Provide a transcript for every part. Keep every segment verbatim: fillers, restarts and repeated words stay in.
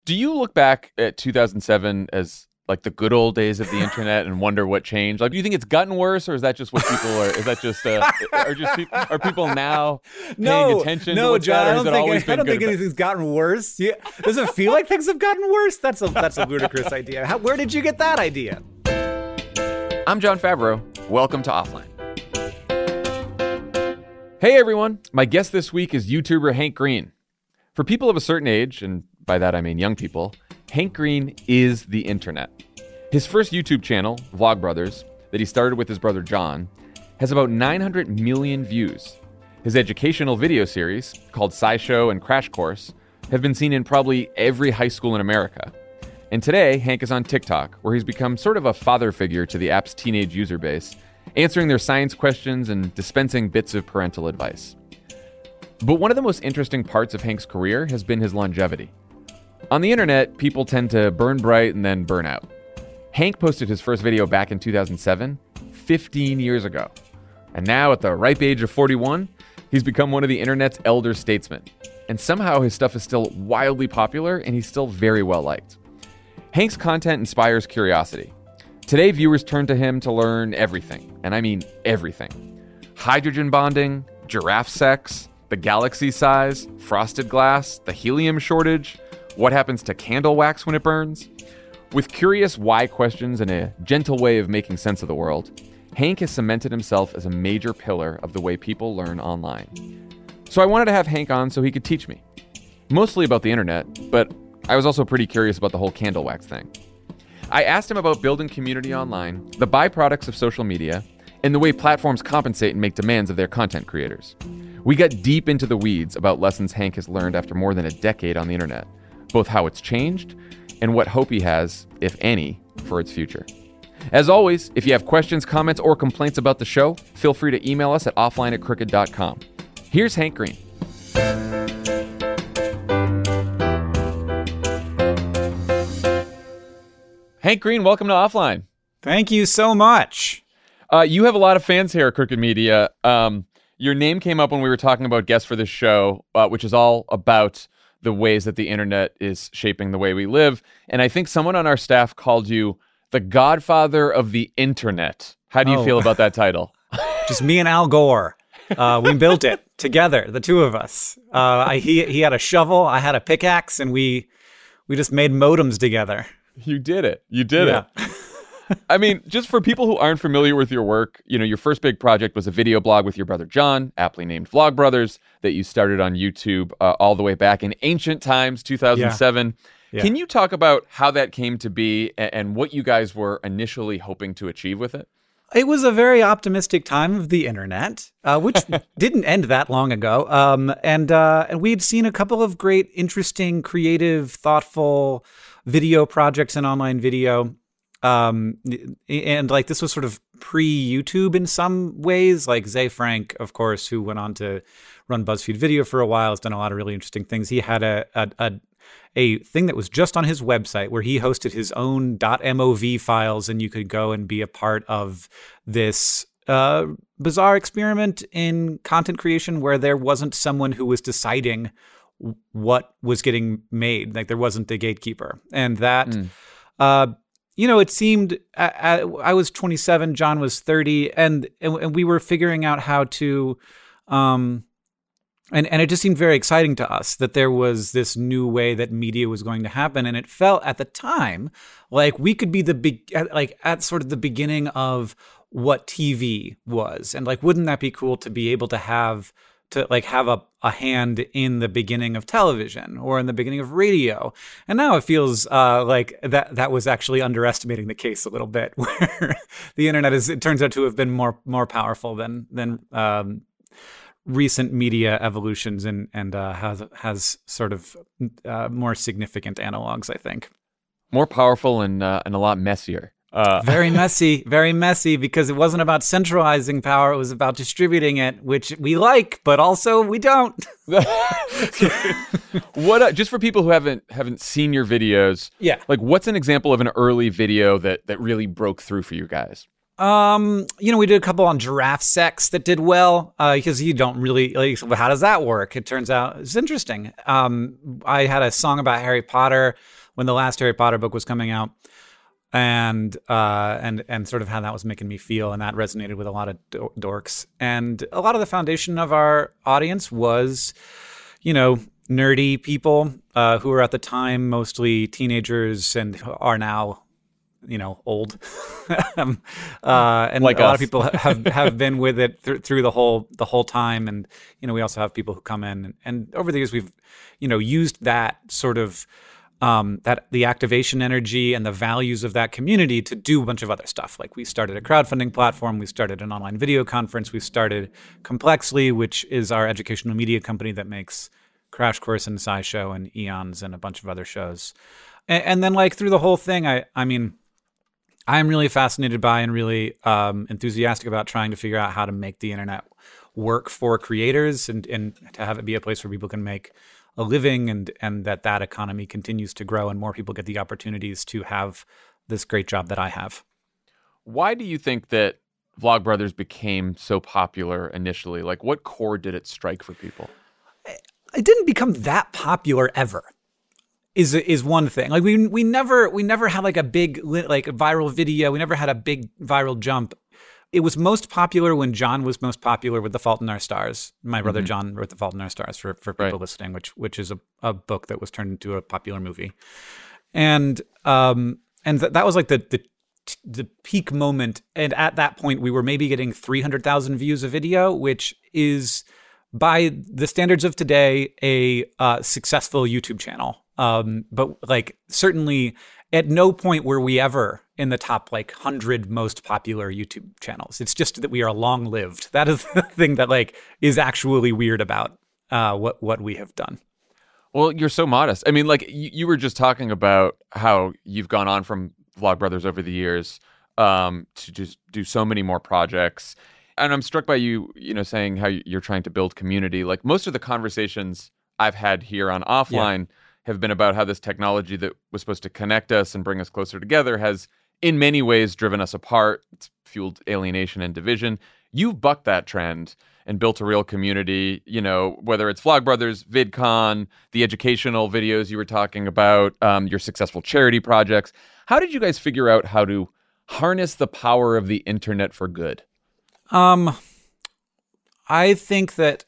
Do you look back at two thousand seven as like the good old days of the internet and wonder what changed? Like, do you think it's gotten worse, or is that just what people are? Is that just uh, are just people, are people now paying no, attention? No, to what's John. bad, I don't think, I don't think about? anything's gotten worse. Yeah, does it feel like things have gotten worse? That's a that's a ludicrous idea. How, where did you get that idea? I'm Jon Favreau. Welcome to Offline. Hey everyone, my guest this week is YouTuber Hank Green. For people of a certain age, and by that I mean young people, Hank Green is the internet. His first YouTube channel, Vlogbrothers, that he started with his brother John, has about nine hundred million views. His educational video series, called SciShow and Crash Course, have been seen in probably every high school in America. And today, Hank is on TikTok, where he's become sort of a father figure to the app's teenage user base, answering their science questions and dispensing bits of parental advice. But one of the most interesting parts of Hank's career has been his longevity. On the internet, people tend to burn bright and then burn out. Hank posted his first video back in two thousand seven, fifteen years ago. And now, at the ripe age of forty-one, he's become one of the internet's elder statesmen. And somehow his stuff is still wildly popular and he's still very well liked. Hank's content inspires curiosity. Today, viewers turn to him to learn everything, and I mean everything. Hydrogen bonding, giraffe sex, the galaxy size, frosted glass, the helium shortage, what happens to candle wax when it burns. With curious why questions and a gentle way of making sense of the world, Hank has cemented himself as a major pillar of the way people learn online. So I wanted to have Hank on so he could teach me. Mostly about the internet, but I was also pretty curious about the whole candle wax thing. I asked him about building community online, the byproducts of social media, and the way platforms compensate and make demands of their content creators. We got deep into the weeds about lessons Hank has learned after more than a decade on the internet, both how it's changed and what hope he has, if any, for its future. As always, if you have questions, comments, or complaints about the show, feel free to email us at offline at crooked dot com. Here's Hank Green. Hank Green, welcome to Offline. Thank you so much. Uh, you have a lot of fans here at Crooked Media. Um, your name came up when we were talking about guests for this show, uh, which is all about the ways that the internet is shaping the way we live. And I think someone on our staff called you the godfather of the internet. How do you oh. feel about that title? Just me and Al Gore. Uh, we built it together, the two of us. Uh, I, he he had a shovel, I had a pickaxe, and we we just made modems together. You did it. You did yeah. it. I mean, just for people who aren't familiar with your work, you know, your first big project was a video blog with your brother John, aptly named Vlogbrothers, that you started on YouTube uh, all the way back in ancient times, two thousand seven. Yeah. Yeah. Can you talk about how that came to be and, and what you guys were initially hoping to achieve with it? It was a very optimistic time of the internet, uh, which didn't end that long ago. Um, and uh, and we'd seen a couple of great, interesting, creative, thoughtful video projects in online video. Um, and like this was sort of pre-YouTube in some ways, like Ze Frank, of course, who went on to run BuzzFeed Video for a while, has done a lot of really interesting things. He had a a, a, a thing that was just on his website where he hosted his own .mov files, and you could go and be a part of this uh, bizarre experiment in content creation where there wasn't someone who was deciding what was getting made. Like there wasn't a gatekeeper. And that... Mm. Uh, You know, it seemed I, I was twenty-seven, John was thirty, and, and and we were figuring out how to, um, and and it just seemed very exciting to us that there was this new way that media was going to happen, and it felt at the time like we could be the big, like at sort of the beginning of what T V was, and like wouldn't that be cool to be able to have to like have a, a hand in the beginning of television or in the beginning of radio. And now it feels uh, like that that was actually underestimating the case a little bit, where the internet is, it turns out to have been more more powerful than than um, recent media evolutions, and and uh, has has sort of uh, more significant analogs, I think. More powerful and uh, and a lot messier. Uh, very messy, very messy, because it wasn't about centralizing power. It was about distributing it, which we like, but also we don't. What, uh, just for people who haven't haven't seen your videos, yeah, like what's an example of an early video that that really broke through for you guys? Um, you know, we did a couple on giraffe sex that did well, uh, because you don't really, like, how does that work? It turns out it's interesting. Um, I had a song about Harry Potter when the last Harry Potter book was coming out, and, uh, and, and sort of how that was making me feel. And that resonated with a lot of do- dorks. And a lot of the foundation of our audience was, you know, nerdy people, uh, who were at the time mostly teenagers and are now, you know, old. um, uh, and Like a us. lot of people have, have been with it th- through the whole, the whole time. And, you know, we also have people who come in and, and over the years we've, you know, used that sort of, um, that the activation energy and the values of that community to do a bunch of other stuff. Like we started a crowdfunding platform. We started an online video conference. We started Complexly, which is our educational media company that makes Crash Course and SciShow and Eons and a bunch of other shows. And, and then like through the whole thing, I, I mean, I'm really fascinated by and really um, enthusiastic about trying to figure out how to make the internet work for creators and, and to have it be a place where people can make a living and and that that economy continues to grow and more people get the opportunities to have this great job that I have. Why do you think that Vlogbrothers became so popular initially? Like, what chord did it strike for people? It didn't become that popular ever. Is is one thing. Like we we never we never had like a big like viral video. We never had a big viral jump. It was most popular when John was most popular with The Fault in Our Stars. My brother mm-hmm. John wrote The Fault in Our Stars for for people right. listening, which which is a, a book that was turned into a popular movie. And um and th- that was like the the the peak moment. And at that point, we were maybe getting three hundred thousand views a video, which is by the standards of today a uh, successful YouTube channel. Um, but like certainly at no point were we ever in the top like one hundred most popular YouTube channels. It's just that we are long-lived. That is the thing that like is actually weird about uh, what what we have done. Well, you're so modest. I mean, like you, you were just talking about how you've gone on from Vlogbrothers over the years um, to just do so many more projects. And I'm struck by you, you know, saying how you're trying to build community. Like most of the conversations I've had here on Offline yeah. have been about how this technology that was supposed to connect us and bring us closer together has in many ways driven us apart. It's fueled alienation and division. You've bucked that trend and built a real community, you know, whether it's Vlogbrothers, VidCon, the educational videos you were talking about, um, your successful charity projects. How did you guys figure out how to harness the power of the internet for good? Um, I think that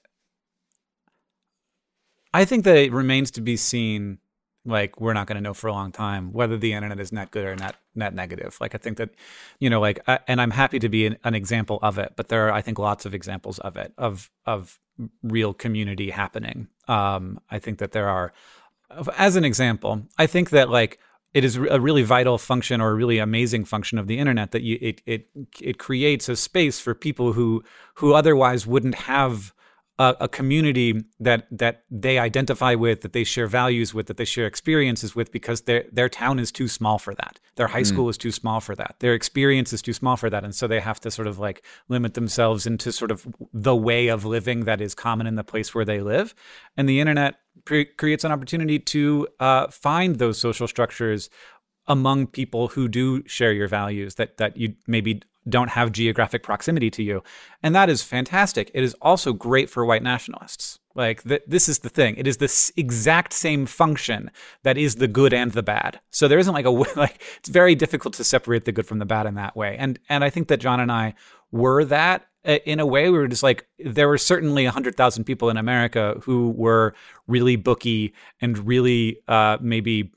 I think that it remains to be seen. Like we're not going to know for a long time whether the internet is net good or net net negative. Like I think that, you know, like, I, and I'm happy to be an, an example of it. But there are, I think, lots of examples of it of of real community happening. Um, I think that there are, as an example, I think that like it is a really vital function or a really amazing function of the internet that you, it it it creates a space for people who who otherwise wouldn't have a, a community that that they identify with, that they share values with, that they share experiences with, because their their town is too small for that. Their high school mm. is too small for that. Their experience is too small for that, and so they have to sort of like limit themselves into sort of the way of living that is common in the place where they live. And the internet pre- creates an opportunity to uh, find those social structures among people who do share your values, that that you maybe don't have geographic proximity to you. And that is fantastic. It is also great for white nationalists. Like th- this is the thing. It is this exact same function that is the good and the bad. So there isn't like a, like, it's very difficult to separate the good from the bad in that way. And, and I think that John and I were that in a way. We were just like, there were certainly a hundred thousand people in America who were really booky and really uh, maybe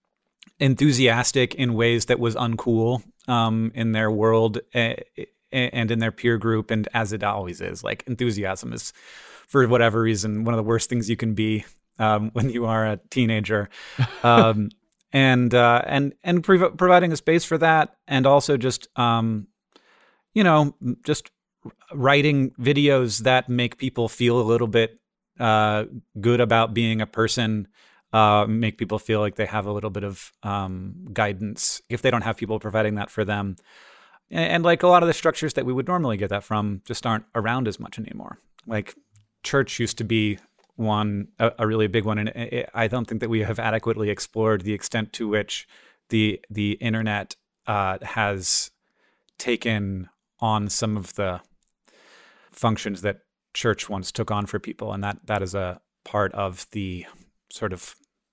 enthusiastic in ways that was uncool um, in their world uh, and in their peer group. And as it always is, like enthusiasm is, for whatever reason, one of the worst things you can be um, when you are a teenager. Um, and uh, and and prov- providing a space for that, and also just um, you know just writing videos that make people feel a little bit uh, good about being a person. Uh, make people feel like they have a little bit of um, guidance if they don't have people providing that for them. And, and like a lot of the structures that we would normally get that from just aren't around as much anymore. Like church used to be one, a, a really big one. And it, I don't think that we have adequately explored the extent to which the the internet uh, has taken on some of the functions that church once took on for people, and that that is a part of the sort of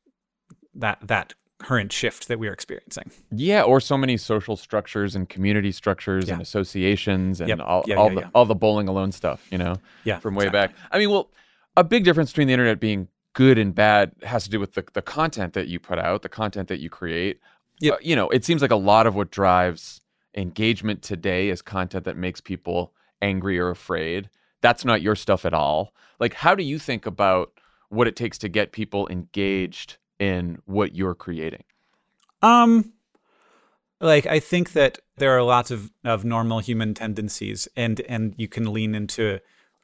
that that current shift that we're experiencing. Yeah, or so many social structures and community structures yeah. and associations and yep. all, yeah, all yeah, the yeah. all the bowling alone stuff, you know, yeah, from way exactly. back. I mean, well, a big difference between the internet being good and bad has to do with the, the content that you put out, the content that you create. Yep. Uh, you know, it seems like a lot of what drives engagement today is content that makes people angry or afraid. That's not your stuff at all. Like, how do you think about what it takes to get people engaged in what you're creating? Um, like, I think that there are lots of, of normal human tendencies, and, and you can lean into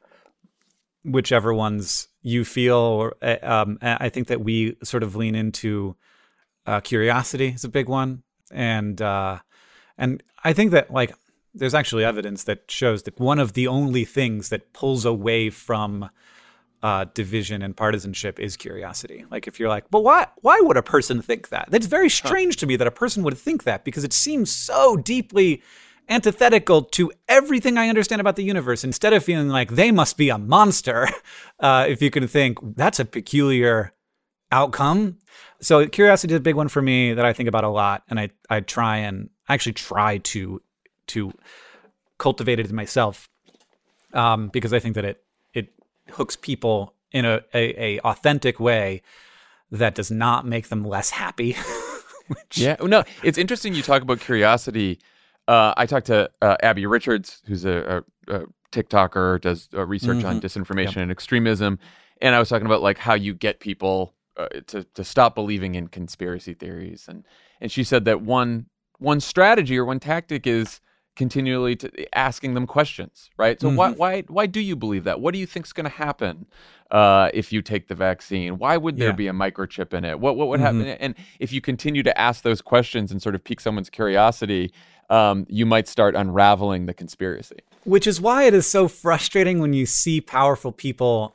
whichever ones you feel. Or um, I think that we sort of lean into uh, curiosity is a big one, and uh, and I think that like there's actually evidence that shows that one of the only things that pulls away from Uh, division and partisanship is curiosity. Like if you're like, well, why why would a person think that? That's very strange huh. to me that a person would think that, because it seems so deeply antithetical to everything I understand about the universe. Instead of feeling like they must be a monster, uh, if you can think that's a peculiar outcome. So curiosity is a big one for me that I think about a lot, and I I try and actually try to to cultivate it in myself, um, because I think that it hooks people in a, a, a authentic way that does not make them less happy. Which... Yeah, no, it's interesting you talk about curiosity. Uh, I talked to uh, Abby Richards, who's a, a, a TikToker, does uh, research mm-hmm. on disinformation yep. and extremism, and I was talking about like how you get people uh, to to stop believing in conspiracy theories, and and she said that one one strategy or one tactic is continually to asking them questions, right? So mm-hmm. why why why do you believe that? What do you think is going to happen uh, if you take the vaccine? Why would there yeah. be a microchip in it? What what would mm-hmm. happen? And if you continue to ask those questions and sort of pique someone's curiosity, um, you might start unraveling the conspiracy. Which is why it is so frustrating when you see powerful people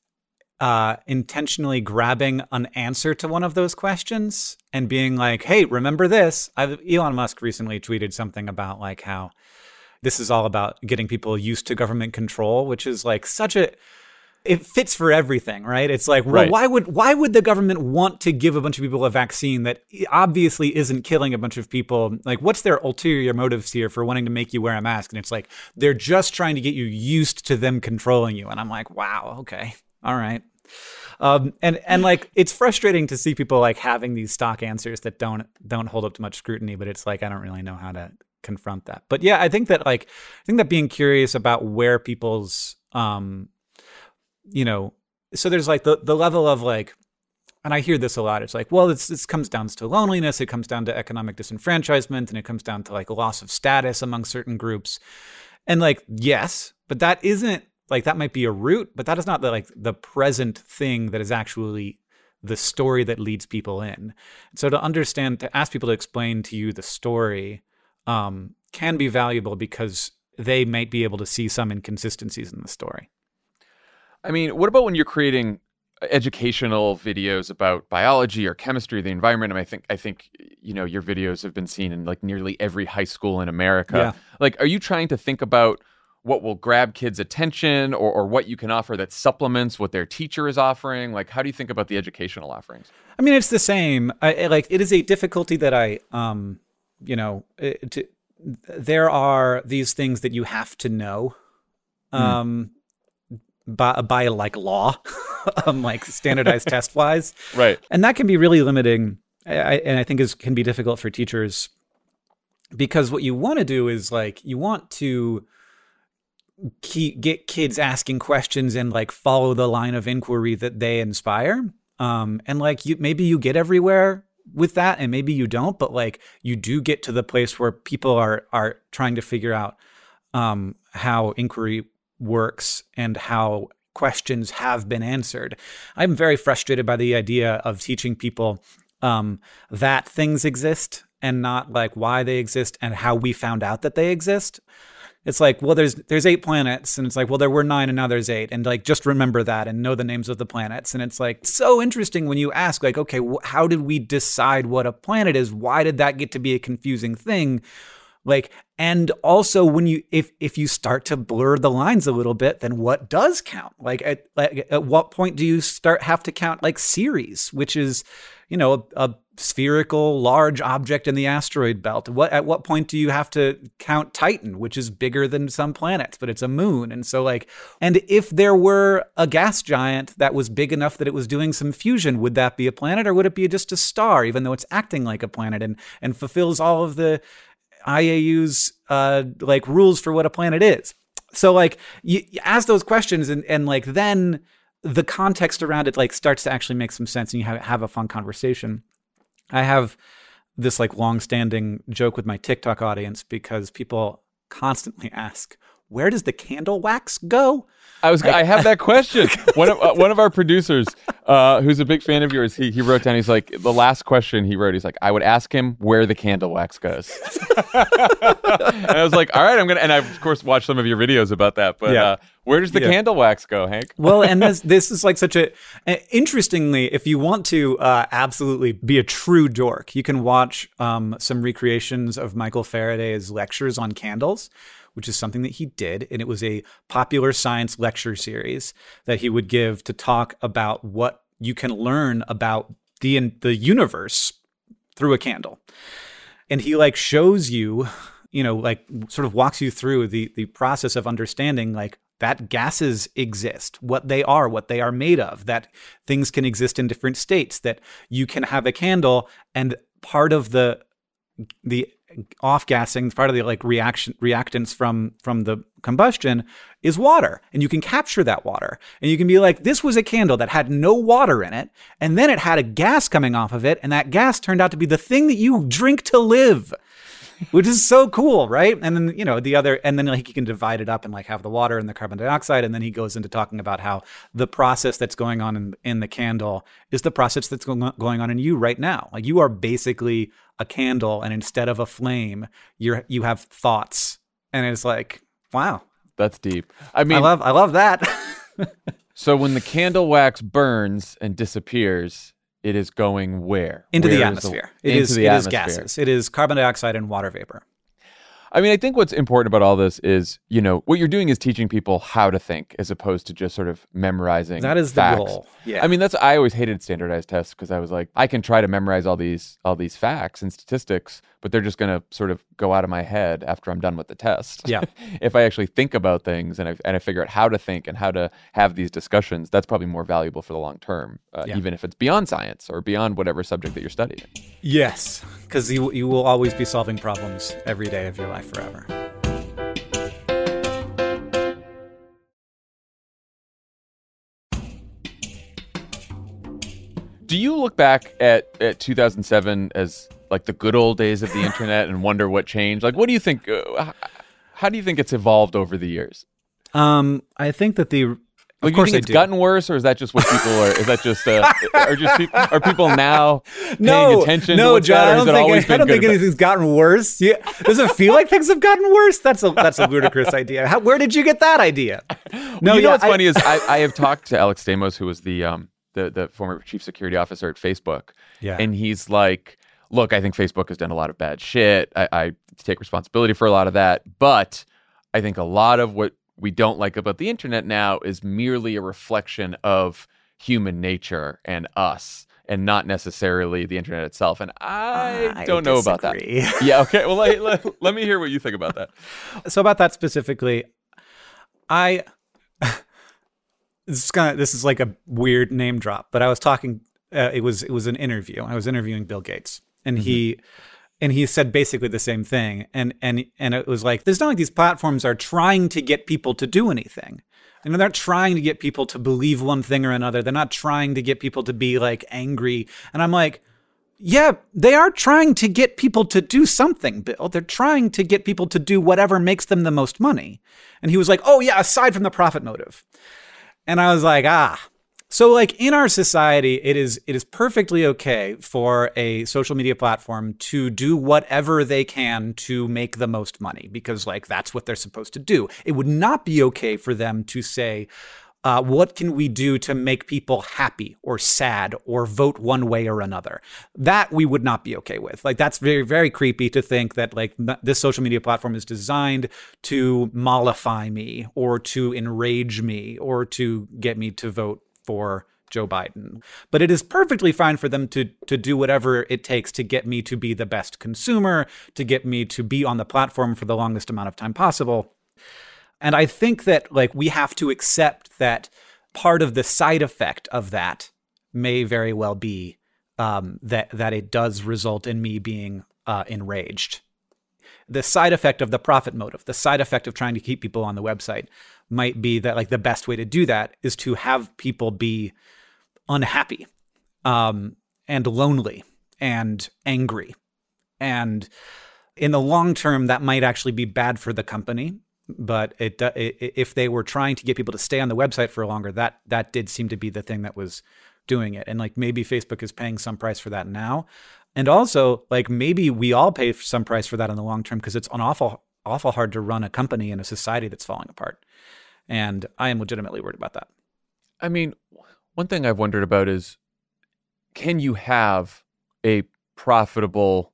uh, intentionally grabbing an answer to one of those questions and being like, hey, remember this? I've, Elon Musk recently tweeted something about like how this is all about getting people used to government control, which is like such a, it fits for everything, right? It's like, well, right. why would why would the government want to give a bunch of people a vaccine that obviously isn't killing a bunch of people? Like, what's their ulterior motives here for wanting to make you wear a mask? And it's like, they're just trying to get you used to them controlling you. And I'm like, wow, okay. All right. Um, and, and like, it's frustrating to see people like having these stock answers that don't, don't hold up to much scrutiny, but it's like, I don't really know how to confront that. But yeah, I think that like, I think that being curious about where people's, um, you know, so there's like the, the level of like, and I hear this a lot. It's like, well, it's, this comes down to loneliness. It comes down to economic disenfranchisement, and it comes down to like a loss of status among certain groups. And like, yes, but that isn't, like that might be a root, but that is not the like the present thing that is actually the story that leads people in. So to understand, to ask people to explain to you the story um, can be valuable because they might be able to see some inconsistencies in the story. I mean, what about when you're creating educational videos about biology or chemistry, the environment? I mean, I think, I think, you know, your videos have been seen in like nearly every high school in America. Yeah. Like, are you trying to think about what will grab kids' attention, or, or what you can offer that supplements what their teacher is offering? Like, how do you think about the educational offerings? I mean, it's the same. I, like, it is a difficulty that I, um, you know, it, to, there are these things that you have to know, um, mm. by, by like law, um, like standardized test wise. Right. And that can be really limiting. I, and I think is can be difficult for teachers, because what you want to do is like, you want to Keep, get kids asking questions and like follow the line of inquiry that they inspire. Um, and like you, maybe you get everywhere with that and maybe you don't, but like you do get to the place where people are, are trying to figure out um, how inquiry works and how questions have been answered. I'm very frustrated by the idea of teaching people um, that things exist and not like why they exist and how we found out that they exist. It's like, well, there's there's eight planets, and it's like, well, there were nine, and now there's eight, and like, just remember that and know the names of the planets. And it's like so interesting when you ask, like, okay, wh- how did we decide what a planet is? Why did that get to be a confusing thing? Like, and also when you, if, if you start to blur the lines a little bit, then what does count? Like at, like at what point do you start have to count like Ceres, which is, you know, a, a spherical large object in the asteroid belt? What, at what point do you have to count Titan, which is bigger than some planets, but it's a moon? And so like, and if there were a gas giant that was big enough that it was doing some fusion, would that be a planet, or would it be just a star, even though it's acting like a planet and, and fulfills all of the I A U's uh, like rules for what a planet is? So like you, you ask those questions, and, and like then the context around it like starts to actually make some sense, and you have, have a fun conversation. I have this like long-standing joke with my TikTok audience because people constantly ask, where does the candle wax go? I was. I have that question. One of uh, one of our producers, uh, who's a big fan of yours, he he wrote down. He's like, the last question he wrote. He's like, I would ask him where the candle wax goes. And I was like, all right, I'm gonna. And I of course watched some of your videos about that. But Yeah. uh, where does the Yeah. candle wax go, Hank? Well, and this this is like such a interestingly, if you want to uh, absolutely be a true dork, you can watch um, some recreations of Michael Faraday's lectures on candles, which is something that he did. And it was a popular science lecture series that he would give to talk about what you can learn about the the universe through a candle. And he like shows you, you know, like sort of walks you through the the process of understanding like that gases exist, what they are, what they are made of, that things can exist in different states, that you can have a candle and part of the the off-gassing, part of the like reaction reactants from from the combustion is water, and you can capture that water, and you can be like, this was a candle that had no water in it, and then it had a gas coming off of it, and that gas turned out to be the thing that you drink to live, which is so cool, right? And then, you know, the other, and then like he can divide it up and like have the water and the carbon dioxide, and then he goes into talking about how the process that's going on in, in the candle is the process that's going going on in you right now. Like you are basically a candle, and instead of a flame, you're you have thoughts, and it's like, wow, That's deep. I mean, I love I love that. so when the candle wax burns and disappears, it is going where? Into Where the is atmosphere. It into is the it is atmosphere. gases. It is carbon dioxide and water vapor. I mean, I think what's important about all this is, you know, what you're doing is teaching people how to think as opposed to just sort of memorizing That is the facts. goal. Yeah. I mean, that's I always hated standardized tests because I was like, I can try to memorize all these all these facts and statistics, but they're just going to sort of go out of my head after I'm done with the test. Yeah. If I actually think about things and I and I figure out how to think and how to have these discussions, that's probably more valuable for the long term, uh, Yeah. even if it's beyond science or beyond whatever subject that you're studying. Yes, because you you will always be solving problems every day of your life forever. Do you look back at, at two thousand seven as like the good old days of the internet and wonder what changed? Like, what do you think? Uh, h- how do you think it's evolved over the years? Um, I think that the of Like, do you course think I it's do. gotten worse, or is that just what people are? Is that just uh, are just peop are people now paying no, attention? no, to what's John. bad, or I has don't it think always I, been I don't good think and bad? anything's gotten worse. Yeah, does it feel like things have gotten worse? That's a that's a ludicrous idea. How, where did you get that idea? No, you know yeah, what's I- funny is I, I have talked to Alex Stamos, who was the um the the former chief security officer at Facebook, Yeah. and he's like, look, I think Facebook has done a lot of bad shit. I, I take responsibility for a lot of that, but I think a lot of what we don't like about the internet now is merely a reflection of human nature and us, and not necessarily the internet itself. And I, I don't know about that. disagree. Yeah, okay. Well, let, let, let me hear what you think about that. So about that specifically, I this is kind of this is like a weird name drop, but I was talking. Uh, it was it was an interview. I was interviewing Bill Gates, and he and he said basically the same thing. And and and it was like, there's not like these platforms are trying to get people to do anything. You know, they're not trying to get people to believe one thing or another. They're not trying to get people to be like angry. And I'm like, yeah, they are trying to get people to do something, Bill. They're trying to get people to do whatever makes them the most money. And he was like, oh yeah, aside from the profit motive. And I was like, ah. So like in our society, it is it is perfectly okay for a social media platform to do whatever they can to make the most money, because like that's what they're supposed to do. It would not be okay for them to say, Uh, what can we do to make people happy or sad or vote one way or another? That we would not be okay with. Like, that's very, very creepy to think that like this social media platform is designed to mollify me or to enrage me or to get me to vote for Joe Biden. But it is perfectly fine for them to to do whatever it takes to get me to be the best consumer, to get me to be on the platform for the longest amount of time possible. And I think that like we have to accept that part of the side effect of that may very well be um, that that it does result in me being uh, enraged. The side effect of the profit motive, the side effect of trying to keep people on the website might be that like the best way to do that is to have people be unhappy um, and lonely and angry. And in the long term, that might actually be bad for the company. But it, it, if they were trying to get people to stay on the website for longer, that that did seem to be the thing that was doing it. And like maybe Facebook is paying some price for that now. And also like maybe we all pay some price for that in the long term because it's an awful, awful hard to run a company in a society that's falling apart. And I am legitimately worried about that. I mean, one thing I've wondered about is, can you have a profitable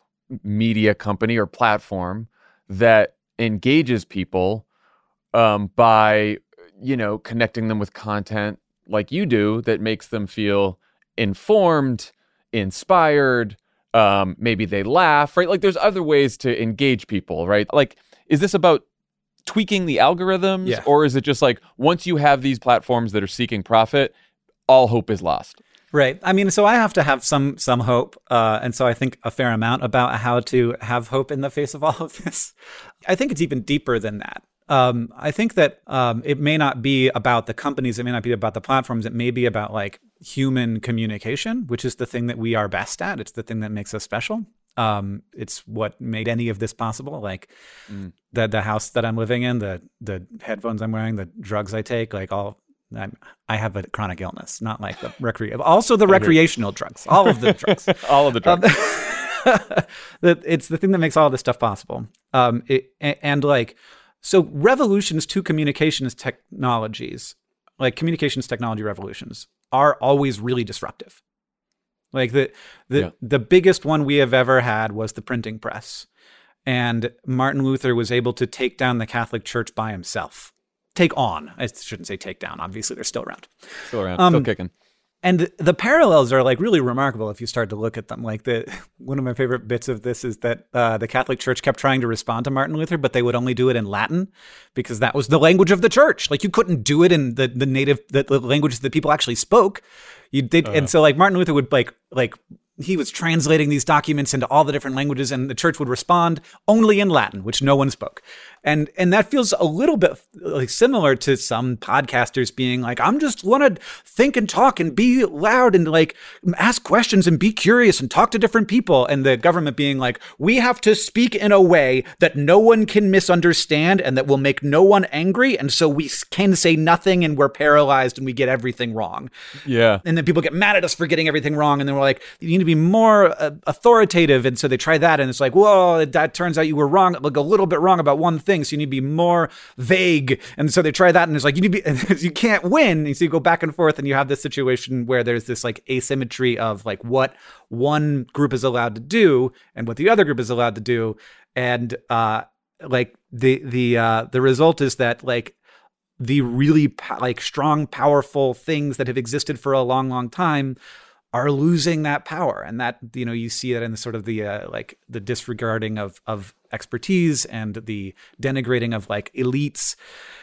media company or platform that engages people um, by, you know, connecting them with content like you do that makes them feel informed, inspired, um, maybe they laugh, right? Like there's other ways to engage people, right? Like, is this about tweaking the algorithms Yeah. or is it just like once you have these platforms that are seeking profit, all hope is lost? Right. I mean, so I have to have some some hope. Uh, and so I think a fair amount about how to have hope in the face of all of this. I think it's even deeper than that. Um, I think that um, it may not be about the companies. It may not be about the platforms. It may be about like human communication, which is the thing that we are best at. It's the thing that makes us special. Um, it's what made any of this possible. Like mm. the the house that I'm living in, the the headphones I'm wearing, the drugs I take, like all. I'm, I have a chronic illness, not like the recre- also the recreational drugs, all of the drugs, all of the drugs. Um, it's the thing that makes all of this stuff possible. Um, it, and like, so revolutions to communications technologies, like communications technology revolutions, are always really disruptive. Like the the yeah. the biggest one we have ever had was the printing press, and Martin Luther was able to take down the Catholic Church by himself. Take on. I shouldn't say take down. Obviously, they're still around. Still around. Um, still kicking. And the parallels are like really remarkable if you start to look at them. Like the one of my favorite bits of this is that uh, the Catholic Church kept trying to respond to Martin Luther, but they would only do it in Latin because that was the language of the church. Like you couldn't do it in the the native the, the languages that people actually spoke. You did, uh, and so like Martin Luther would like like. He was translating these documents into all the different languages, and the church would respond only in Latin, which no one spoke. And and that feels a little bit like similar to some podcasters being like, I'm just want to think and talk and be loud and like ask questions and be curious and talk to different people. And the government being like, we have to speak in a way that no one can misunderstand and that will make no one angry. And so we can say nothing and we're paralyzed and we get everything wrong. Yeah. And then people get mad at us for getting everything wrong. And then we're like, you need to be more uh, authoritative. And so they try that. And it's like, well, that turns out you were wrong, like a little bit wrong about one thing. So you need to be more vague. And so they try that. And it's like, you need to be, you can't win. And so you go back and forth and you have this situation where there's this like asymmetry of like what one group is allowed to do and what the other group is allowed to do. And uh, like the, the, uh, the result is that like, the really po- like strong, powerful things that have existed for a long, long time are losing that power. And that, you know, you see that in the sort of the, uh, like the disregarding of, of expertise and the denigrating of like elites.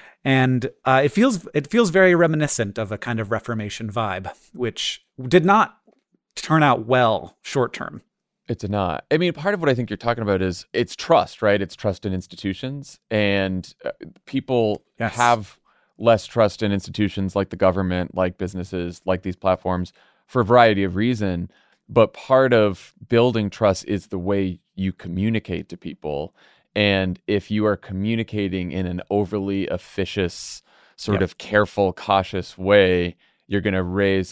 And uh, it feels, it feels very reminiscent of a kind of Reformation vibe, which did not turn out well short-term. It's not. I mean, part of what I think you're talking about is it's trust, right? It's trust in institutions, and uh, people yes. have less trust in institutions like the government, like businesses, like these platforms for a variety of reasons. But part of building trust is the way you communicate to people. And if you are communicating in an overly officious, sort yep. of careful, cautious way, you're going to raise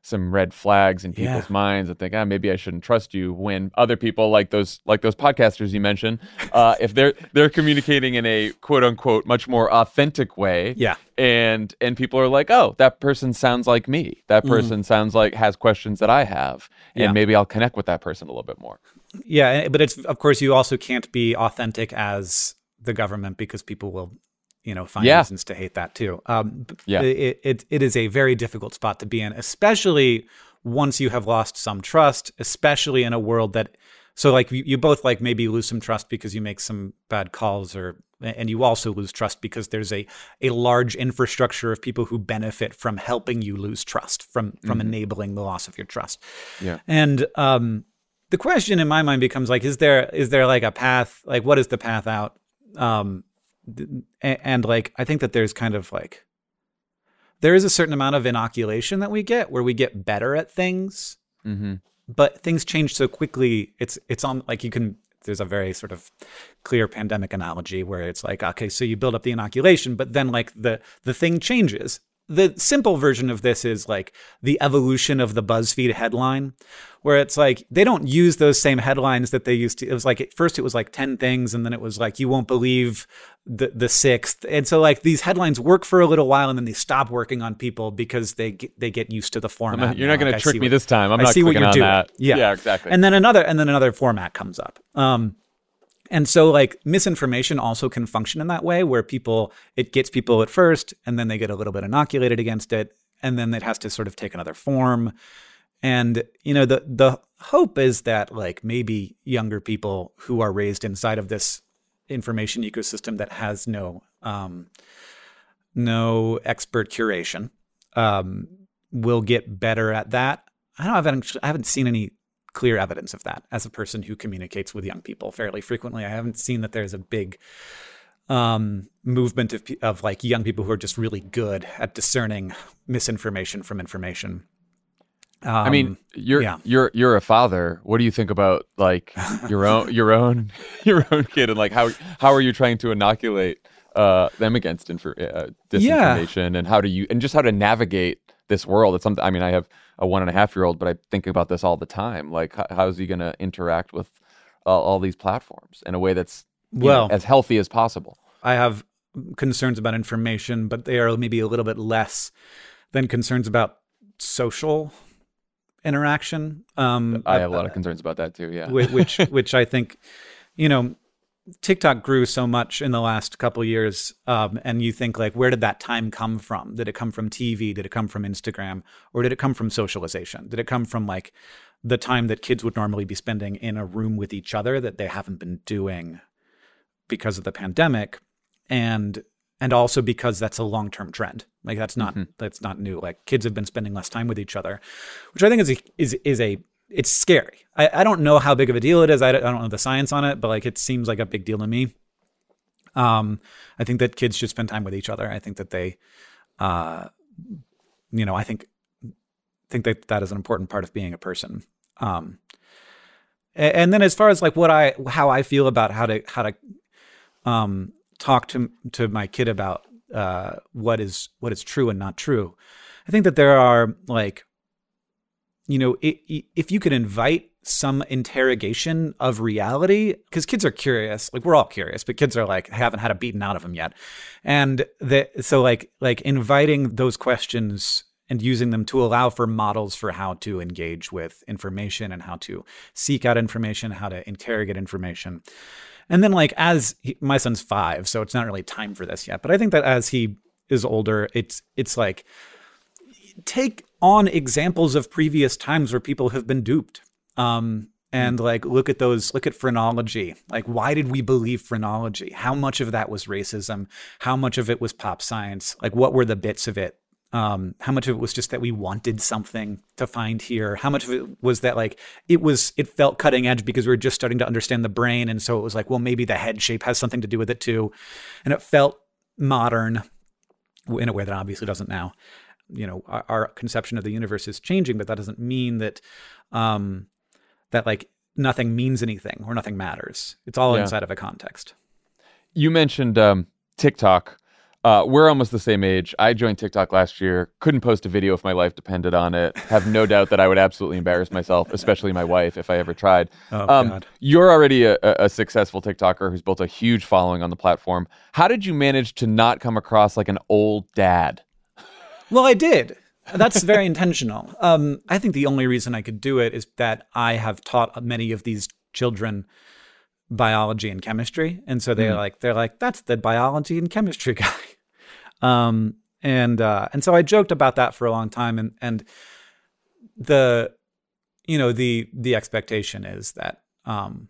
some red flags in people's Yeah. minds and think, ah, maybe I shouldn't trust you. When other people, like those like those podcasters you mentioned, uh, if they're they're communicating in a quote unquote much more authentic way, Yeah. and and people are like, oh, that person sounds like me. That person mm. sounds like has questions that I have, and Yeah. maybe I'll connect with that person a little bit more. Yeah, but it's of course you also can't be authentic as the government because people will, you know, find Yeah. reasons to hate that too. Um, Yeah. it, it it is a very difficult spot to be in, especially once you have lost some trust, especially in a world that, so like you, you both like maybe lose some trust because you make some bad calls, or and you also lose trust because there's a a large infrastructure of people who benefit from helping you lose trust, from from Mhm. enabling the loss of your trust. Yeah. And um, the question in my mind becomes like, is there is there like a path? Like, what is the path out? Um, th- and, and like, I think that there's kind of like, there is a certain amount of inoculation that we get where we get better at things, Mm-hmm. but things change so quickly. It's it's on like you can. There's a very sort of clear pandemic analogy where it's like, okay, so you build up the inoculation, but then like the the thing changes. The simple version of this is like the evolution of the BuzzFeed headline, where it's like they don't use those same headlines that they used to. It was like at first it was like ten things, and then it was like you won't believe the the sixth. And so like these headlines work for a little while, and then they stop working on people because they get, they get used to the format. Not, you're not Like, going I to trick see me what- this time. I'm I not see what clicking you're on doing. that. Yeah. Yeah, exactly. And then another and then another format comes up. Um, And so like misinformation also can function in that way where people, it gets people at first and then they get a little bit inoculated against it. And then it has to sort of take another form. And, you know, the, the hope is that like maybe younger people who are raised inside of this information ecosystem that has no, um, no expert curation, um, will get better at that. I don't have, I haven't seen any clear evidence of that as a person who communicates with young people fairly frequently. I haven't seen that there's a big um, movement of, of like young people who are just really good at discerning misinformation from information. Um, I mean, you're yeah. you're you're a father. What do you think about like your own your own your own kid, and like how how are you trying to inoculate uh, them against infor- uh, disinformation, Yeah. and how do you and just how to navigate this world? It's something. I mean, I have a one and a half year old, but I think about this all the time. Like, how, how is he going to interact with uh, all these platforms in a way that's you Well, know, as healthy as possible? I have concerns about information, but they are maybe a little bit less than concerns about social interaction. Um, I have a lot of concerns about that too. Yeah, whi- which which I think, you know, TikTok grew so much in the last couple years, um, and you think like, where did that time come from? Did it come from T V? Did it come from Instagram? Or did it come from socialization? Did it come from like the time that kids would normally be spending in a room with each other that they haven't been doing because of the pandemic? And and also because that's a long-term trend. Like that's not Mhm. that's not new. Like kids have been spending less time with each other, which I think is a, is is a it's scary. I, I don't know how big of a deal it is. I don't, I don't know the science on it, but like it seems like a big deal to me. Um, I think that kids should spend time with each other. I think that they, uh, you know, I think think that that is an important part of being a person. Um, and, and then as far as like what I how I feel about how to how to um, talk to to my kid about uh, what is what is true and not true, I think that there are like, you know, it, it, if you could invite some interrogation of reality, because kids are curious, like we're all curious, but kids are like, haven't had a beaten out of them yet. And the, so like, like inviting those questions and using them to allow for models for how to engage with information and how to seek out information, how to interrogate information. And then like, as he, my son's five, so it's not really time for this yet, but I think that as he is older, it's, it's like, take on examples of previous times where people have been duped. Um, and like, look at those, look at phrenology. Like, why did we believe phrenology? How much of that was racism? How much of it was pop science? Like, what were the bits of it? Um, how much of it was just that we wanted something to find here? How much of it was that like, it was, it felt cutting edge because we were just starting to understand the brain. And so it was like, well, maybe the head shape has something to do with it too. And it felt modern in a way that obviously doesn't now. You know, our, our conception of the universe is changing, but that doesn't mean that, um, that like nothing means anything or nothing matters. It's all Yeah. inside of a context. You mentioned um, TikTok. Uh, we're almost the same age. I joined TikTok last year. Couldn't post a video if my life depended on it. Have no doubt that I would absolutely embarrass myself, especially my wife, if I ever tried. Oh, um, God. You're already a, a successful TikToker who's built a huge following on the platform. How did you manage to not come across like an old dad? Well, I did. That's very intentional. Um, I think the only reason I could do it is that I have taught many of these children biology and chemistry, and so they're mm. like they're like that's the biology and chemistry guy. Um, and uh, and so I joked about that for a long time, and and the you know the the expectation is that um,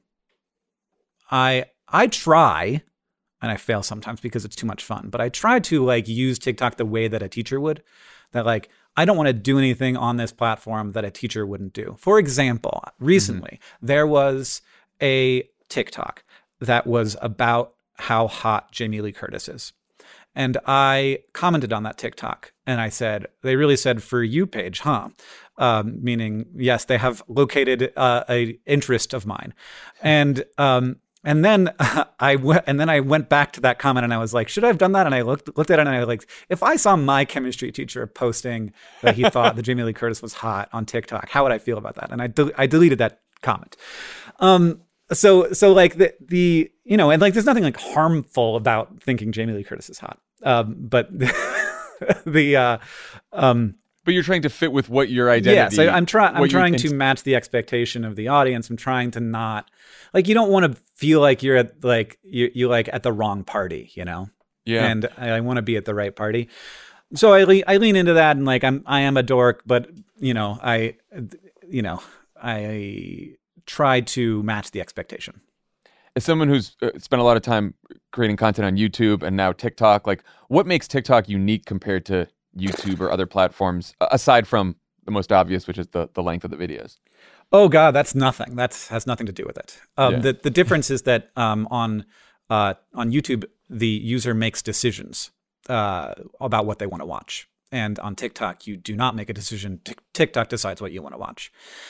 I I try. And I fail sometimes because it's too much fun. But I try to like use TikTok the way that a teacher would. That like, I don't want to do anything on this platform that a teacher wouldn't do. For example, recently, mm-hmm. there was a TikTok that was about how hot Jamie Lee Curtis is. And I commented on that TikTok. And I said, they really said, for you, Paige, huh? Um, meaning, yes, they have located uh, a interest of mine. And um And then uh, I went, and then I went back to that comment, and I was like, "Should I have done that?" And I looked looked at it, and I was like, "If I saw my chemistry teacher posting that he thought that Jamie Lee Curtis was hot on TikTok, how would I feel about that?" And I de- I deleted that comment. Um, so so like the the you know, and like there's nothing like harmful about thinking Jamie Lee Curtis is hot, um, but the uh, um. But you're trying to fit with what your identity. Yeah, so I'm trying. I'm trying to match the expectation of the audience. I'm trying to not, like, you don't want to feel like you're at like you you like at the wrong party, you know. Yeah. And I, I want to be at the right party, so I le- I lean into that, and like I'm I am a dork, but you know I, you know I try to match the expectation. As someone who's spent a lot of time creating content on YouTube and now TikTok, like, what makes TikTok unique compared to YouTube or other platforms, aside from the most obvious, which is the, the length of the videos? Oh God, that's nothing. That has nothing to do with it. Um, yeah. The the difference is that um, on uh, on YouTube, the user makes decisions uh, about what they want to watch, and on TikTok, you do not make a decision. T- TikTok decides what you want to watch,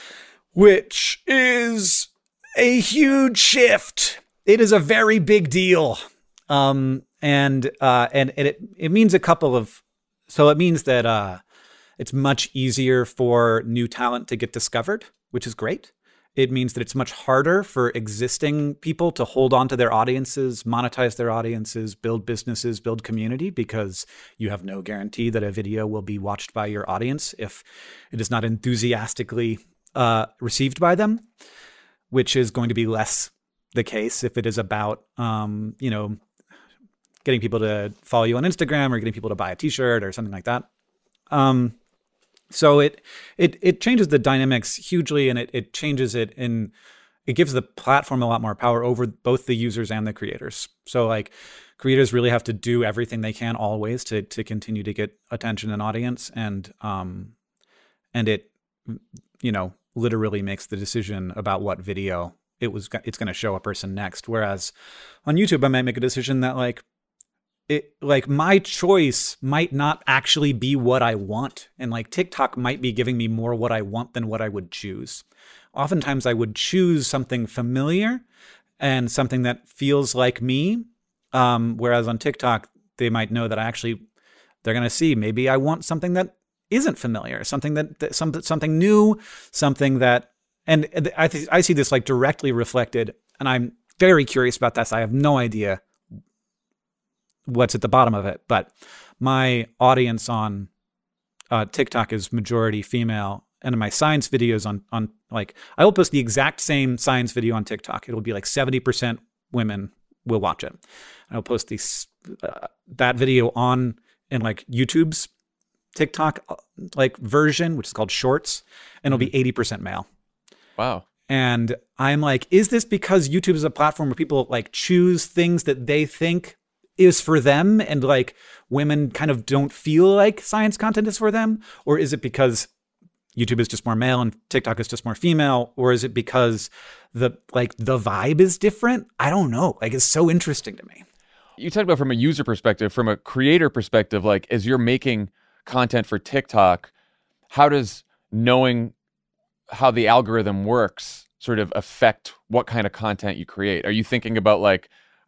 which is a huge shift. It is a very big deal, um, and uh, and and it it means a couple of. So it means that uh, it's much easier for new talent to get discovered, which is great. It means that it's much harder for existing people to hold on to their audiences, monetize their audiences, build businesses, build community, because you have no guarantee that a video will be watched by your audience if it is not enthusiastically uh, received by them, which is going to be less the case if it is about, um, you know, getting people to follow you on Instagram or getting people to buy a t-shirt or something like that. Um, so it, it, it changes the dynamics hugely, and it, it changes it in, it gives the platform a lot more power over both the users and the creators. So like creators really have to do everything they can always to, to continue to get attention and audience. And, um, and it, you know, literally makes the decision about what video it was, it's going to show a person next. Whereas on YouTube, I might make a decision that like, It, like my choice might not actually be what I want. And like TikTok might be giving me more what I want than what I would choose. Oftentimes I would choose something familiar and something that feels like me. Um, whereas on TikTok, they might know that I actually, they're going to see, maybe I want something that isn't familiar, something that, that some, something new, something that, and I th- I see this like directly reflected, and I'm very curious about this. I have no idea what's at the bottom of it, but my audience on uh, TikTok is majority female, and in my science videos on on like I will post the exact same science video on TikTok. It'll be like seventy percent women will watch it. I'll post these uh, that video on in like YouTube's TikTok like version, which is called Shorts, and it'll be eighty percent male. Wow. And I'm like, is this because YouTube is a platform where people like choose things that they think is for them, and like women kind of don't feel like science content is for them? Or is it because YouTube is just more male and TikTok is just more female? Or is it because the like the vibe is different? I don't know. Like, it's so interesting to me. You talked about from a user perspective, from a creator perspective, like as you're making content for TikTok, how does knowing how the algorithm works sort of affect what kind of content you create? Are you thinking about like,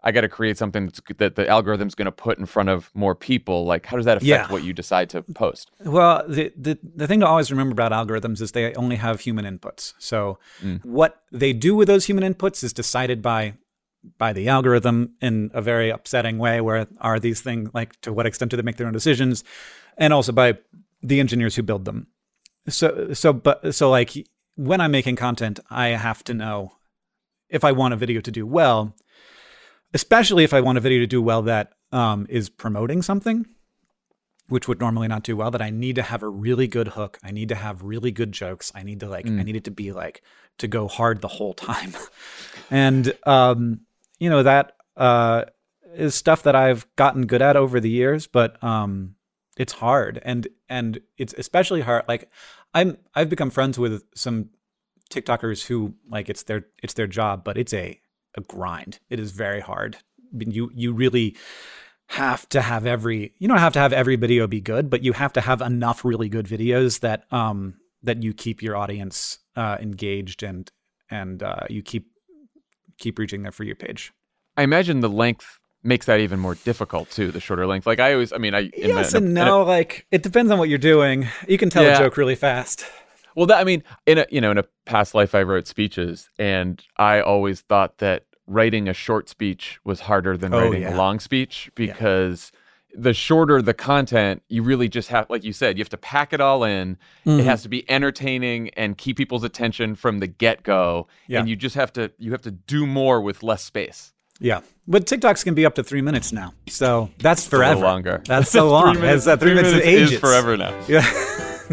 I got to create something that's, that the algorithm's going to put in front of more people. Like, how does that affect Yeah. what you decide to post? Well, the, the the thing to always remember about algorithms is they only have human inputs. So Mm. what they do with those human inputs is decided by by the algorithm in a very upsetting way, where are these things, like, to what extent do they make their own decisions, and also by the engineers who build them. So so but so like when I'm making content, I have to know if I want a video to do well, especially if I want a video to do well that um, is promoting something, which would normally not do well, that I need to have a really good hook. I need to have really good jokes. I need to like, Mm. I need it to be like, to go hard the whole time. And, um, you know, that uh, is stuff that I've gotten good at over the years, but um, it's hard. And, and it's especially hard. Like I'm, I've become friends with some TikTokers who like, it's their, it's their job, but it's a, a grind. It is very hard. I mean, you you really have to have every you don't have to have every video be good, but you have to have enough really good videos that um that you keep your audience uh, engaged and and uh, you keep keep reaching their For You page. I imagine the length makes that even more difficult too. The shorter length, like I always, I mean, I in Yes a, and in a- no. Like it depends on what you're doing. You can tell Yeah. a joke really fast. Well, that, I mean, in a you know, in a past life, I wrote speeches, and I always thought that writing a short speech was harder than Oh, writing yeah. a long speech because the shorter the content, you really just have, like you said, you have to pack it all in. Mhm. It has to be entertaining and keep people's attention from the get go, Yeah. and you just have to you have to do more with less space. Yeah, but TikToks can be up to three minutes now, so that's A forever. little longer. That's so long. Three minutes, That's, uh, three, minutes, is ages. is forever now. Yeah.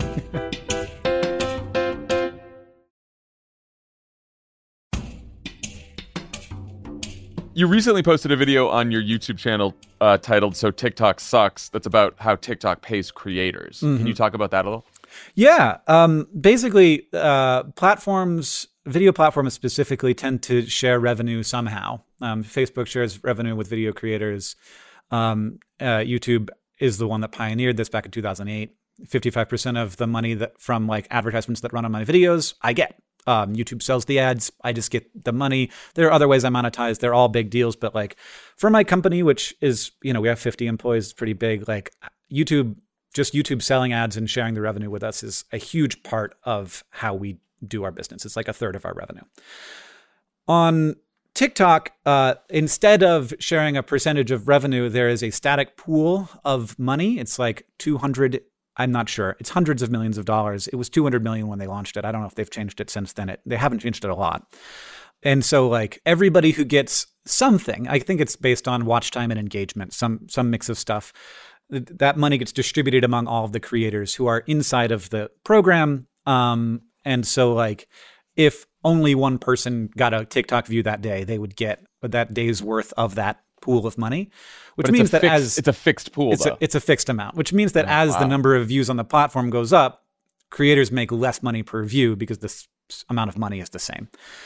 You recently posted a video on your YouTube channel uh, titled "So TikTok Sucks." That's about how TikTok pays creators. Can you talk about that a little? Yeah. Um, basically, uh, platforms, video platforms specifically, tend to share revenue somehow. Um, Facebook shares revenue with video creators. Um, uh, YouTube is the one that pioneered this back in two thousand eight. fifty-five percent of the money that from like advertisements that run on my videos, I get. Um, YouTube sells the ads. I just get the money. There are other ways I monetize. They're all big deals. But like for my company, which is, you know, we have fifty employees, it's pretty big. Like YouTube, just YouTube selling ads and sharing the revenue with us is a huge part of how we do our business. It's like a third of our revenue. On TikTok, uh, instead of sharing a percentage of revenue, there is a static pool of money. It's like two hundred, I'm not sure. It's hundreds of millions of dollars. It was two hundred million when they launched it. I don't know if they've changed it since then. It, they haven't changed it a lot. And so like everybody who gets something, I think it's based on watch time and engagement, some some mix of stuff. Th- That money gets distributed among all of the creators who are inside of the program. Um, and so like if only one person got a TikTok view that day, they would get that day's worth of that pool of money, which But it's means a that fixed, as it's a fixed pool, it's though. a, it's a fixed amount, which means that Oh, as the wow. number of views on the platform goes up, creators make less money per view because this amount of money is the same.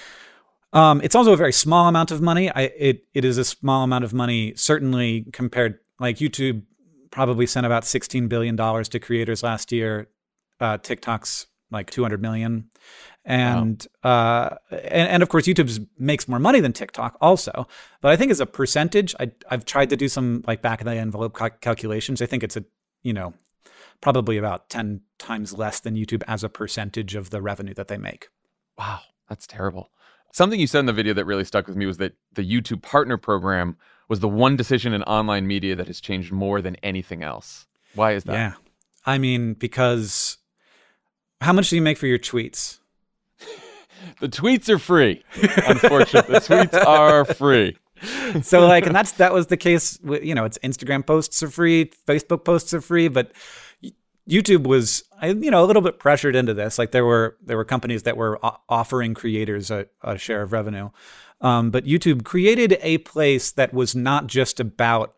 Um, it's also a very small amount of money. I, it it is a small amount of money, certainly compared, like YouTube probably sent about sixteen billion dollars to creators last year. Uh, TikTok's like two hundred million. And, uh, and, and of course, YouTube makes more money than TikTok also. But I think as a percentage, I, I've tried to do some like back of the envelope cal- calculations. I think it's a, you know, probably about ten times less than YouTube as a percentage of the revenue that they make. Wow, that's terrible. Something you said in the video that really stuck with me was that the YouTube Partner Program was the one decision in online media that has changed more than anything else. Why is that? Yeah. I mean, because how much do you make for your tweets? The tweets are free. Unfortunately, the tweets are free. So like, and that's, that was the case with, you know, it's Instagram posts are free, Facebook posts are free, but YouTube was, you know, a little bit pressured into this. Like there were, there were companies that were o- offering creators a, a share of revenue. Um, but YouTube created a place that was not just about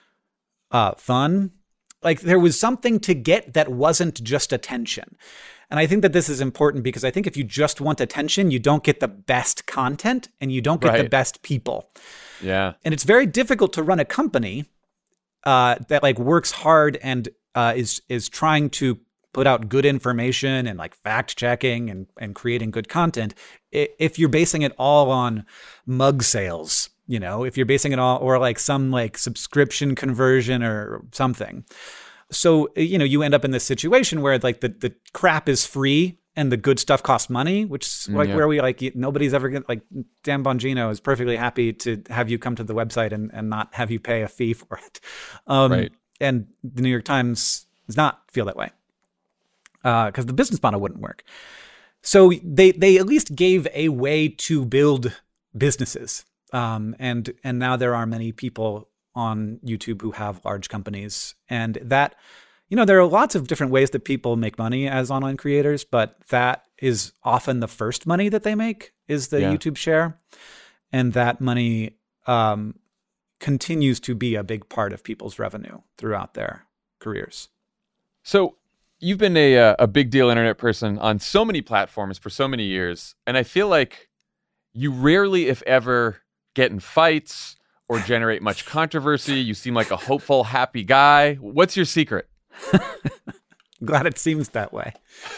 uh, fun. Like there was something to get that wasn't just attention. And I think that this is important because I think if you just want attention, you don't get the best content and you don't get the Right. best people. Yeah. And it's very difficult to run a company uh, that like works hard and uh, is is trying to put out good information and like fact checking and and creating good content i- if you're basing it all on mug sales you know, if you're basing it all, or like some like subscription conversion or something. So, you know, you end up in this situation where like the, the crap is free and the good stuff costs money, which is like yeah. where we like, nobody's ever gonna, like Dan Bongino is perfectly happy to have you come to the website and, and not have you pay a fee for it. Um, right. And the New York Times does not feel that way because uh, the business model wouldn't work. So they, they at least gave a way to build businesses. Um, and, and now there are many people on YouTube who have large companies, and that, you know, there are lots of different ways that people make money as online creators, but that is often the first money that they make is the yeah. YouTube share. And that money um, continues to be a big part of people's revenue throughout their careers. So you've been a, uh, a big deal internet person on so many platforms for so many years. And I feel like you rarely, if ever, get in fights or generate much controversy. You seem like a hopeful, happy guy. What's your secret? Glad it seems that way.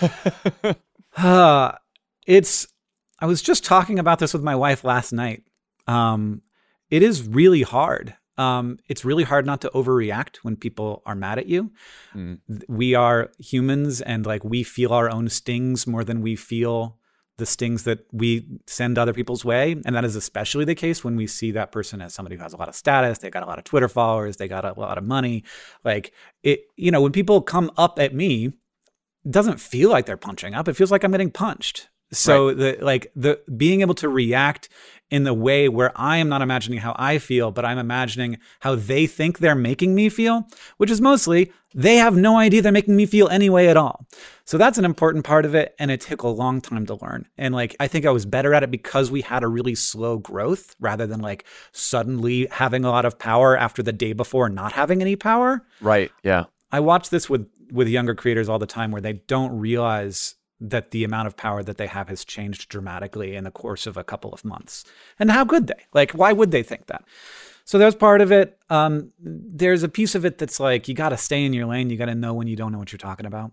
uh, it's, I was just talking about this with my wife last night. Um, it is really hard. Um, it's really hard not to overreact when people are mad at you. Mm. We are humans, and like we feel our own stings more than we feel the stings that we send other people's way. And that is especially the case when we see that person as somebody who has a lot of status, they got a lot of Twitter followers, they got a lot of money. Like it, you know, when people come up at me, it doesn't feel like they're punching up. It feels like I'm getting punched. So right. the like the being able to react in the way where I am not imagining how I feel, but I'm imagining how they think they're making me feel, which is mostly they have no idea they're making me feel anyway at all. So that's an important part of it. And it took a long time to learn. And like, I think I was better at it because we had a really slow growth rather than like suddenly having a lot of power after the day before not having any power. Right. Yeah. I watch this with, with younger creators all the time where they don't realize that the amount of power that they have has changed dramatically in the course of a couple of months. And how could they? Like, why would they think that? So there's part of it. Um, there's a piece of it that's like, you got to stay in your lane. You got to know when you don't know what you're talking about.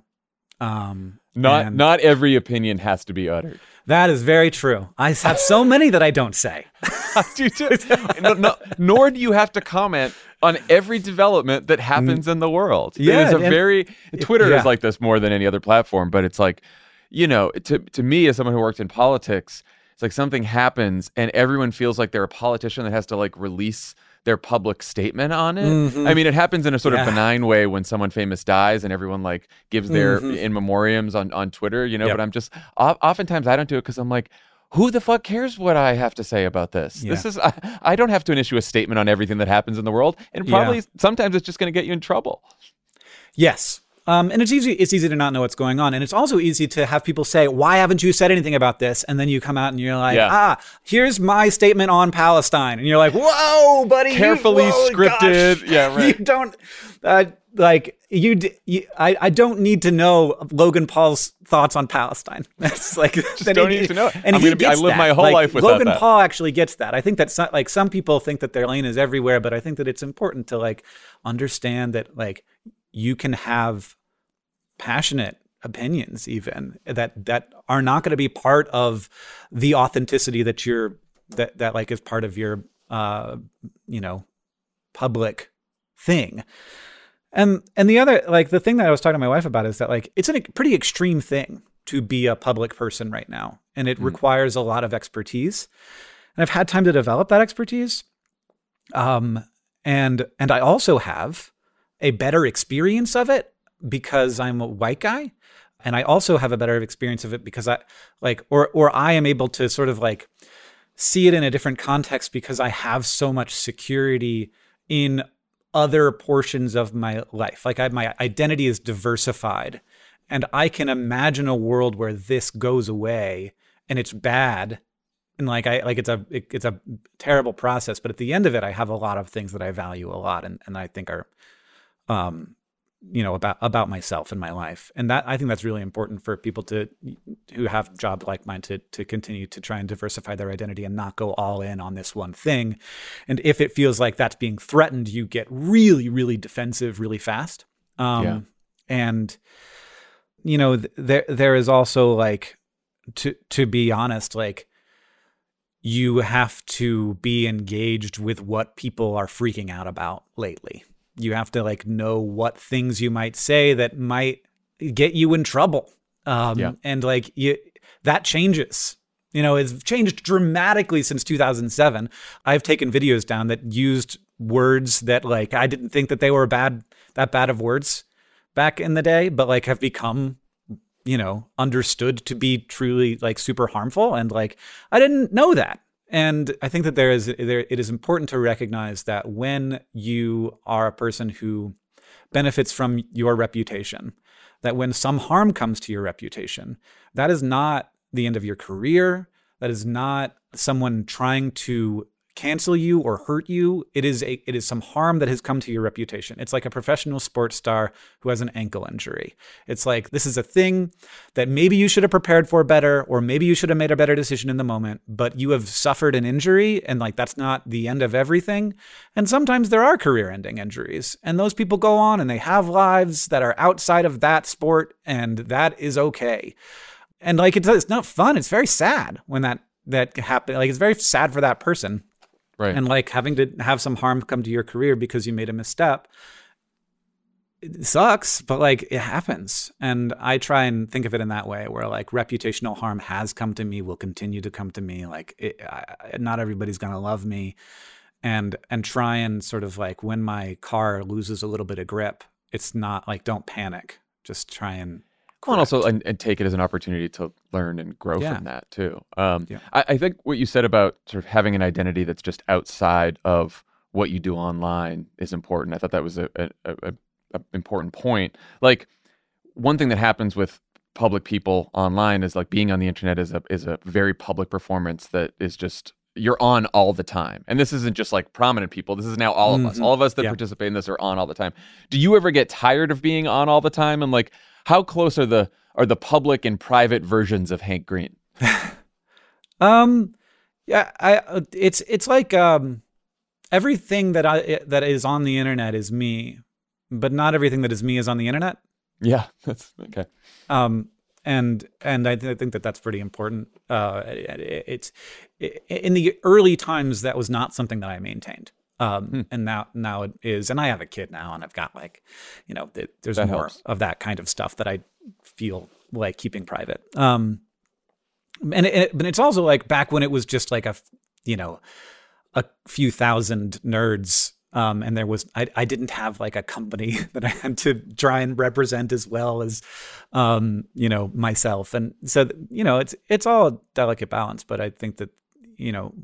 Um, not not every opinion has to be uttered. That is very true. I have so many that I don't say. do too. no, no, nor do you have to comment on every development that happens in the world. Yeah, it is a very Twitter yeah. is like this more than any other platform, but it's like, you know, to to me as someone who worked in politics, it's like something happens and everyone feels like they're a politician that has to like release their public statement on it. Mm-hmm. I mean, it happens in a sort yeah. of benign way when someone famous dies and everyone like gives their mm-hmm. in memoriams on, on Twitter, you know, yep. but I'm just, oftentimes I don't do it because I'm like, who the fuck cares what I have to say about this? Yeah. This is, I, I don't have to issue a statement on everything that happens in the world. And probably yeah. sometimes it's just going to get you in trouble. Yes. Um, and it's easy, it's easy to not know what's going on. And it's also easy to have people say, why haven't you said anything about this? And then you come out and you're like, yeah. ah, here's my statement on Palestine. And you're like, whoa, buddy. Carefully you, whoa, scripted. Gosh. Yeah, right. You don't, uh, like, you, you I, I don't need to know Logan Paul's thoughts on Palestine. That's like, just don't he, need to know. And I'm he gonna be, I live that. my whole like, life without Logan that. Paul actually gets that. I think that some, like some people think that their lane is everywhere, but I think that it's important to like understand that like you can have passionate opinions even that that are not going to be part of the authenticity that you're that that like is part of your uh you know public thing. And and the other like the thing that I was talking to my wife about is that like it's a pretty extreme thing to be a public person right now, and it mm. requires a lot of expertise, and I've had time to develop that expertise, um and and I also have a better experience of it because I'm a white guy. And I also have a better experience of it because I like, or, or I am able to sort of like see it in a different context because I have so much security in other portions of my life. Like I, my identity is diversified, and I can imagine a world where this goes away and it's bad. And like, I, like it's a, it, it's a terrible process, but at the end of it, I have a lot of things that I value a lot. And, and I think are, um, you know, about, about myself and my life. And that, I think that's really important for people to, who have jobs like mine to, to continue to try and diversify their identity and not go all in on this one thing. And if it feels like that's being threatened, you get really, really defensive really fast. Um, yeah. And, you know, th- there, there is also like, to, to be honest, like you have to be engaged with what people are freaking out about lately. You have to like know what things you might say that might get you in trouble. Um, yeah. And like you, that changes. You know, it's changed dramatically since two thousand seven. I've taken videos down that used words that like I didn't think that they were bad, that bad of words back in the day, but like have become, you know, understood to be truly like super harmful. And like, I didn't know that. And I think that there is, there, it is important to recognize that when you are a person who benefits from your reputation, that when some harm comes to your reputation, that is not the end of your career. That is not someone trying to cancel you or hurt you. It is a it is some harm that has come to your reputation. It's like a professional sports star who has an ankle injury. It's like, this is a thing that maybe you should have prepared for better, or maybe you should have made a better decision in the moment, but you have suffered an injury, and like that's not the end of everything. And sometimes there are career-ending injuries, and those people go on and they have lives that are outside of that sport, and that is okay. And like it's, it's not fun. It's very sad when that that happens. Like it's very sad for that person. Right. And like having to have some harm come to your career because you made a misstep, it sucks, but like it happens. And I try and think of it in that way, where like reputational harm has come to me, will continue to come to me. Like it, I, not everybody's going to love me, and, and try and sort of like when my car loses a little bit of grip, it's not like, don't panic, just try and Well, and also and, and take it as an opportunity to learn and grow yeah. from that too. Um, yeah. I, I think what you said about sort of having an identity that's just outside of what you do online is important. I thought that was a, a, a, a important point. Like one thing that happens with public people online is like being on the internet is a is a very public performance that is just, you're on all the time. And this isn't just like prominent people. This is now all of mm-hmm. us. All of us that yeah. participate in this are on all the time. Do you ever get tired of being on all the time? And like, how close are the are the public and private versions of Hank Green? um, yeah, I it's it's like um, everything that I that is on the internet is me, but not everything that is me is on the internet. Yeah, that's okay. Um, and and I, th- I think that that's pretty important. Uh, it, it's it, in the early times that was not something that I maintained. Um, hmm. And now, now it is, and I have a kid now, and I've got like, you know, th- there's that more helps. Of that kind of stuff that I feel like keeping private. Um, and it, but it's also like back when it was just like a, you know, a few thousand nerds. Um, and there was, I, I didn't have like a company that I had to try and represent as well as, um, you know, myself. And so, you know, it's, it's all a delicate balance, but I think that, you know,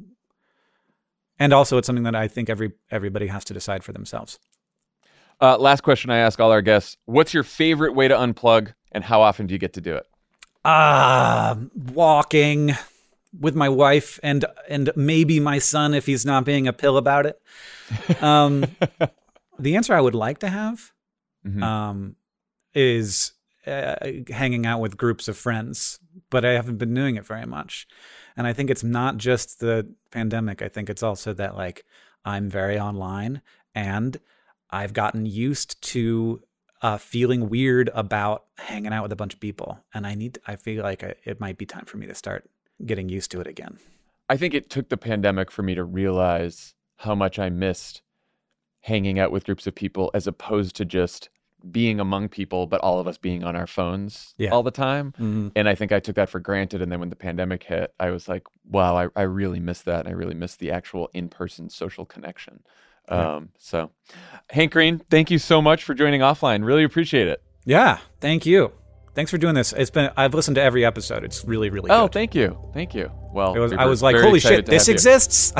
and also it's something that I think every everybody has to decide for themselves. Uh, last question I ask all our guests. What's your favorite way to unplug, and how often do you get to do it? Uh, walking with my wife and and maybe my son if he's not being a pill about it. Um, the answer I would like to have mm-hmm. um, is uh, hanging out with groups of friends, but I haven't been doing it very much. And I think it's not just the pandemic. I think it's also that like I'm very online, and I've gotten used to uh, feeling weird about hanging out with a bunch of people. And I need, I feel like I, it might be time for me to start getting used to it again. I think it took the pandemic for me to realize how much I missed hanging out with groups of people as opposed to just being among people, but all of us being on our phones yeah. all the time. Mm-hmm. And I think I took that for granted. And then when the pandemic hit, I was like, wow, I, I really missed that. And I really missed the actual in-person social connection. Yeah. Um, so Hank Green, thank you so much for joining Offline. Really appreciate it. Yeah, thank you. Thanks for doing this. It's been, I've listened to every episode. It's really, really oh, good. thank you. Thank you. Well, was, we I was like, holy shit, this exists.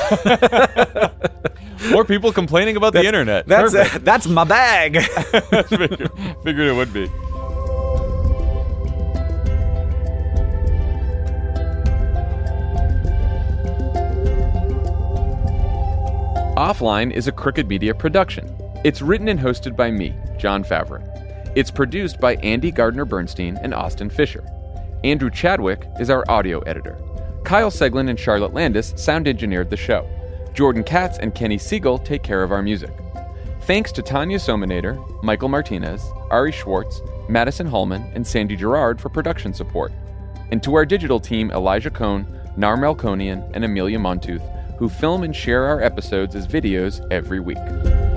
More people complaining about that's, the internet. That's uh, that's my bag. figured, figured it would be. Offline is a Crooked Media production. It's written and hosted by me, Jon Favreau. It's produced by Andy Gardner-Bernstein and Austin Fisher. Andrew Chadwick is our audio editor. Kyle Seglin and Charlotte Landis sound engineered the show. Jordan Katz and Kenny Siegel take care of our music. Thanks to Tanya Sominator, Michael Martinez, Ari Schwartz, Madison Hallman, and Sandy Gerard for production support. And to our digital team, Elijah Cohn, Nar Melkonian, and Amelia Montooth, who film and share our episodes as videos every week.